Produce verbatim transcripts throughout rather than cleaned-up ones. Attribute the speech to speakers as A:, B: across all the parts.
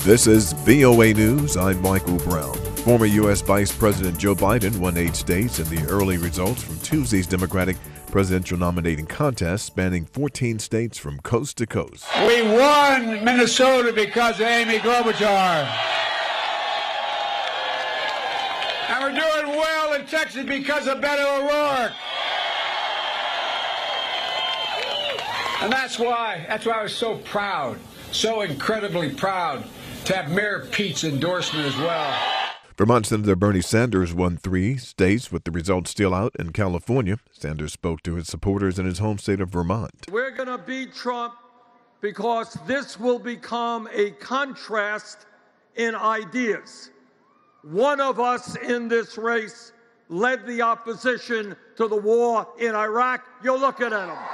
A: This is V O A News. I'm Michael Brown. Former U S. Vice President Joe Biden won eight states in the early results from Tuesday's Democratic presidential nominating contest, spanning fourteen states from coast to coast.
B: We won Minnesota because of Amy Klobuchar. And we're doing well in Texas because of Beto O'Rourke. And that's why, that's why I was so proud, so incredibly proud to have Mayor Pete's endorsement as well.
A: Vermont Senator Bernie Sanders won three states with the results still out in California. Sanders spoke to his supporters in his home state of Vermont.
C: We're going to beat Trump because this will become a contrast in ideas. One of us in this race led the opposition to the war in Iraq. You're looking at him.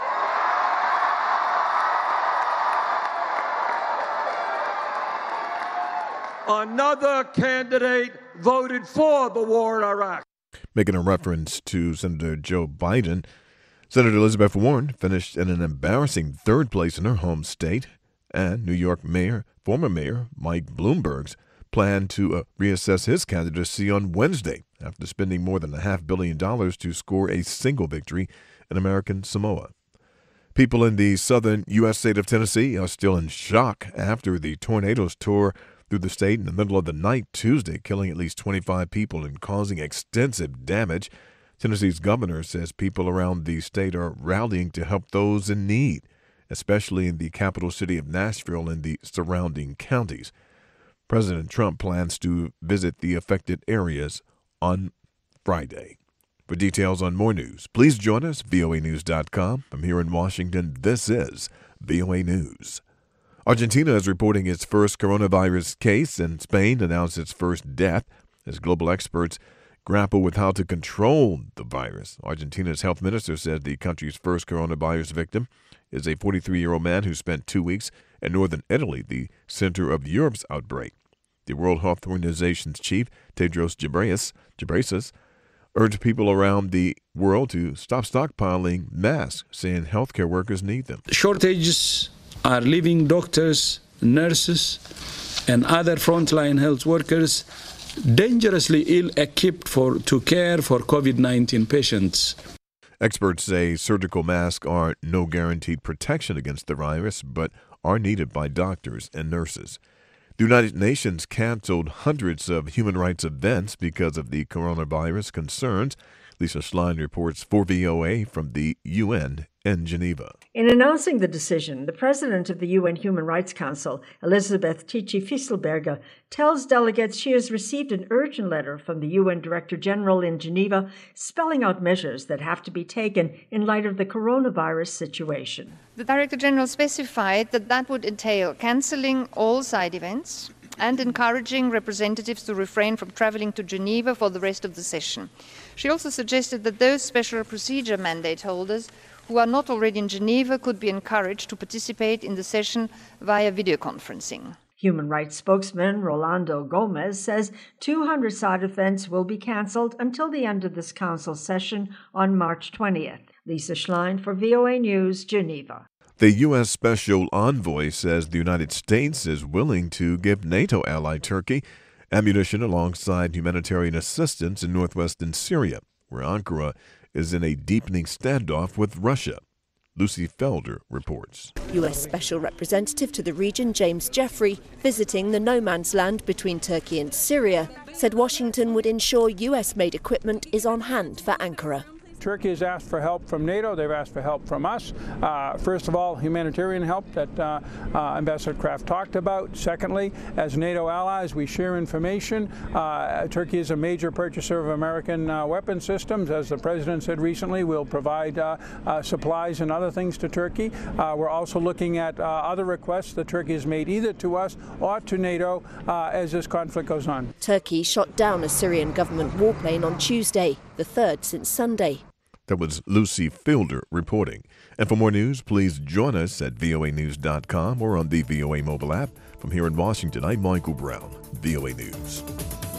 C: Another candidate voted for the war in Iraq.
A: Making a reference to Senator Joe Biden, Senator Elizabeth Warren finished in an embarrassing third place in her home state, and New York Mayor, former Mayor Mike Bloomberg's plan to uh, reassess his candidacy on Wednesday after spending more than a half billion dollars to score a single victory in American Samoa. People in the southern U S state of Tennessee are still in shock after the tornadoes tore through the state in the middle of the night Tuesday, killing at least twenty-five people and causing extensive damage. Tennessee's governor says people around the state are rallying to help those in need, especially in the capital city of Nashville and the surrounding counties. President Trump plans to visit the affected areas on Friday. For details on more news, please join us, V O A news dot com. From here in Washington, this is V O A News. Argentina is reporting its first coronavirus case, and Spain announced its first death as global experts grapple with how to control the virus. Argentina's health minister said the country's first coronavirus victim is a forty-three-year-old man who spent two weeks in northern Italy, the center of Europe's outbreak. The World Health Organization's chief, Tedros Ghebreyesus, urged people around the world to stop stockpiling masks, saying healthcare workers need them.
D: Shortages are leaving doctors, nurses, and other frontline health workers dangerously ill-equipped for to care for COVID nineteen patients.
A: Experts say surgical masks are no guaranteed protection against the virus, but are needed by doctors and nurses. The United Nations canceled hundreds of human rights events because of the coronavirus concerns. Lisa Schlein reports for V O A from the U N in Geneva.
E: In announcing the decision, the president of the U N Human Rights Council, Elisabeth Tichy-Fisselberger, tells delegates she has received an urgent letter from the U N Director General in Geneva spelling out measures that have to be taken in light of the coronavirus situation.
F: The Director General specified that that would entail cancelling all side events and encouraging representatives to refrain from travelling to Geneva for the rest of the session. She also suggested that those special procedure mandate holders who are not already in Geneva could be encouraged to participate in the session via video conferencing.
E: Human rights spokesman Rolando Gomez says two hundred side events will be cancelled until the end of this council session on March twentieth. Lisa Schlein for V O A News, Geneva.
A: The U S. Special Envoy says the United States is willing to give NATO ally Turkey ammunition alongside humanitarian assistance in northwestern Syria, where Ankara is in a deepening standoff with Russia. Lucy Felder reports.
G: U S. Special Representative to the region James Jeffrey, visiting the no man's land between Turkey and Syria, said Washington would ensure U S-made equipment is on hand for Ankara.
H: Turkey has asked for help from NATO. They've asked for help from us. Uh, first of all, humanitarian help that uh, uh, Ambassador Kraft talked about. Secondly, as NATO allies, we share information. Uh, Turkey is a major purchaser of American uh, weapon systems. As the President said recently, we'll provide uh, uh, supplies and other things to Turkey. Uh, we're also looking at uh, other requests that Turkey has made either to us or to NATO uh, as this conflict goes on.
G: Turkey shot down a Syrian government warplane on Tuesday, the third since Sunday.
A: That was Lucy Fielder reporting. And for more news, please join us at V O A news dot com or on the V O A mobile app. From here in Washington, I'm Michael Brown, V O A News.